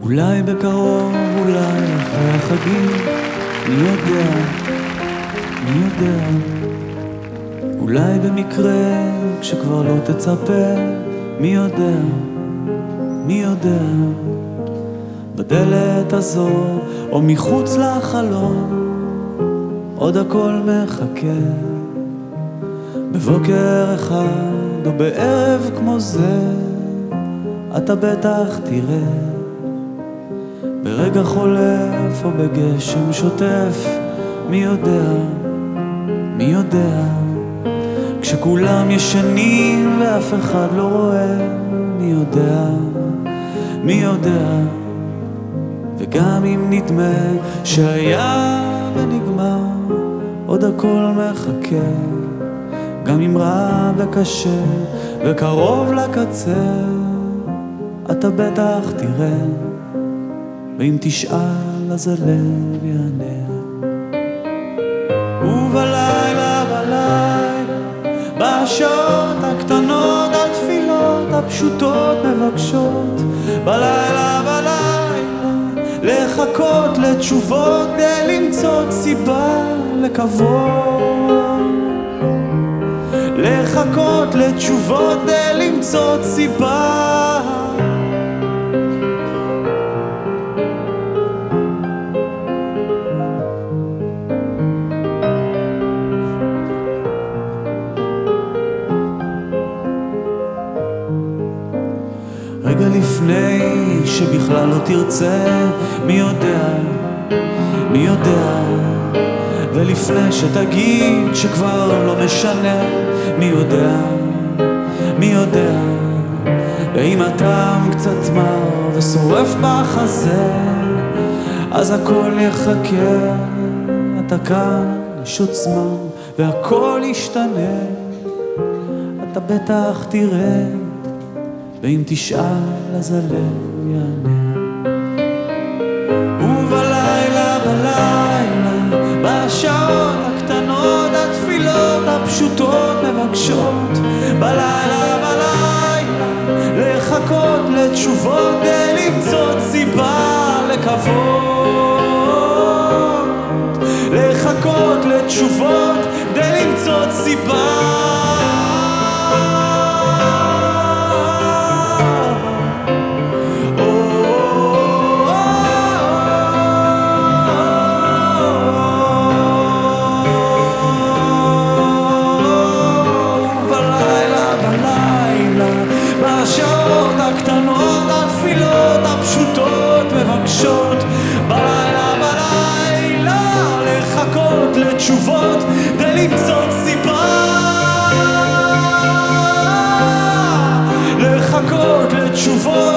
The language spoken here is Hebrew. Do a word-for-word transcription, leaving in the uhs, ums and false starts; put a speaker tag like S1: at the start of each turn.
S1: אולי בקרוב, אולי אחרי החגים, מי יודע, מי יודע. אולי במקרה, כשכבר לא תצפה, מי יודע, מי יודע. בדלת הזו, או מחוץ לחלום, עוד הכל מחכה. בבוקר אחד, או בערב כמו זה, אתה בטח תראה. ברגע חולף או בגשם שוטף, מי יודע, מי יודע. כשכולם ישנים ואף אחד לא רואה, מי יודע, מי יודע. וגם אם נדמה שהיה ונגמר, עוד הכל מחכה. גם אם רע וקשה וקרוב לקצה, אתה בטח תראה. ואם תשאל אז הלב יענה. ובלילה בלילה, בשעות הקטנות התפילות הפשוטות מבקשות. בלילה בלילה, לחכות לתשובות כדי למצוא סיבה לקוות. לחכות לתשובות כדי למצוא סיבה. רגע לפני שבכלל לא תרצה, מי יודע, מי יודע. ולפני שתגיד שכבר לא משנה, מי יודע, מי יודע. ואם הטעם קצת מר ושורף בחזה, אז הכל יחכה. אתה כאן, יש עוצמה והכל ישתנה. אתה בטח תראה, ואם תשאל אז הלב יענה. ובלילה בלילה, בשעות הקטנות התפילות הפשוטות מבקשות. בלילה בלילה, לחכות לתשובות כדי למצוא סיבה לקוות. לחכות לתשובות כדי למצוא סיבה. בשעות הקטנות התפילות הפשוטות מבקשות. בלילה בלילה, לחכות לתשובות כדי למצוא סיבה. לחכות לתשובות